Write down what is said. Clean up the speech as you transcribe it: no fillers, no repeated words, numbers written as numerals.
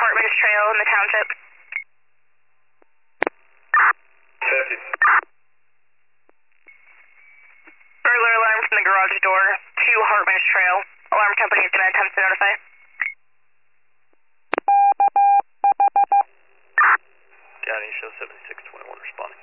Hartman's Trail in the township. 50. Burglar alarm from the garage door to Hartman's Trail. Alarm company is going to attempt to notify. County show 7621 responding.